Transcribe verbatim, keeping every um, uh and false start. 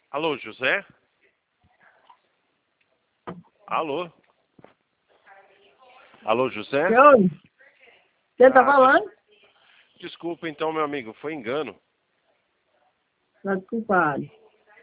Alô, José? Alô? Alô, José? Oi. Você tá Ah, falando? des- Desculpa então, meu amigo, foi engano. Tá desculpado.